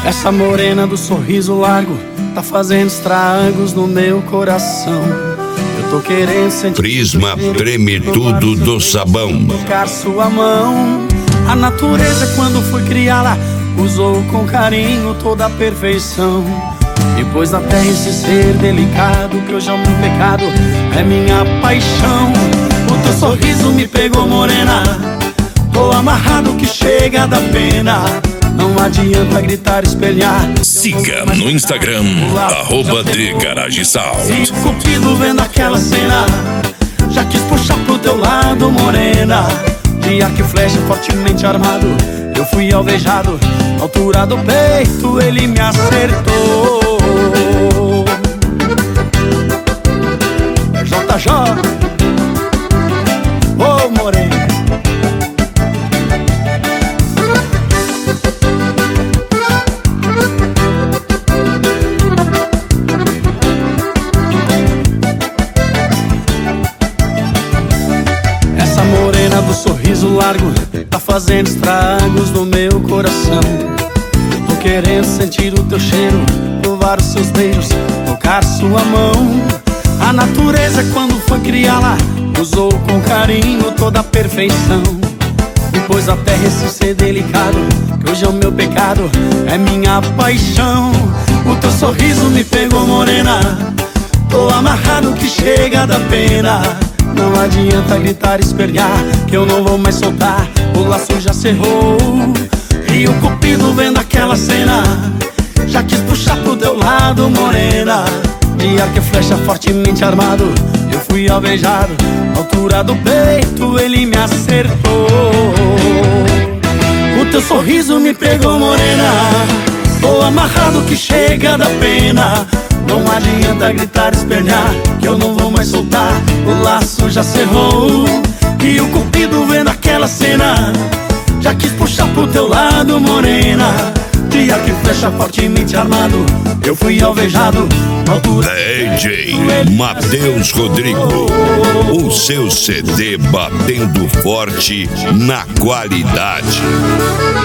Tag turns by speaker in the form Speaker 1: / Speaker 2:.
Speaker 1: Essa morena do sorriso largo tá fazendo estragos no meu coração. Eu tô querendo sentir
Speaker 2: Prisma treme tudo do sabão.
Speaker 1: tocar sua mão. A natureza, quando fui criá-la, usou com carinho toda a perfeição. E pôs na terra esse ser delicado, que hoje é o meu pecado, é minha paixão. O teu sorriso me pegou, morena, tô amarrado que chega da pena. Não adianta gritar, espelhar.
Speaker 3: Siga no Instagram, @TheGarageSound.
Speaker 1: Se o cupido vendo aquela cena, já quis puxar pro teu lado, morena. De arco e flecha fortemente armado, eu fui alvejado. Na altura do peito ele me acertou. É JJ, ô morena. Do sorriso largo tá fazendo estragos no meu coração. Tô querendo sentir o teu cheiro, provar os seus beijos, tocar sua mão. A natureza, quando foi criá-la, usou com carinho toda a perfeição. E pôs a terra esse ser delicado, que hoje é o meu pecado, é minha paixão. O teu sorriso me pegou, morena, tô amarrado que chega da pena. Não adianta gritar, espernear, que eu não vou mais soltar. O laço já cerrou. E o cupido vendo aquela cena, já quis puxar pro teu lado, morena. De arco e flecha fortemente armado, eu fui alvejado. Na altura do peito ele me acertou. O teu sorriso me pegou, morena, tô amarrado que chega da pena. Não adianta gritar, espernear, que eu não vou mais soltar. O laço já cerrou. E o cupido vendo aquela cena, já quis puxar pro teu lado, morena. De arco e flecha fortemente armado, eu fui alvejado. Na altura
Speaker 2: DJ Matheus Rodrigo, o seu CD batendo forte na qualidade.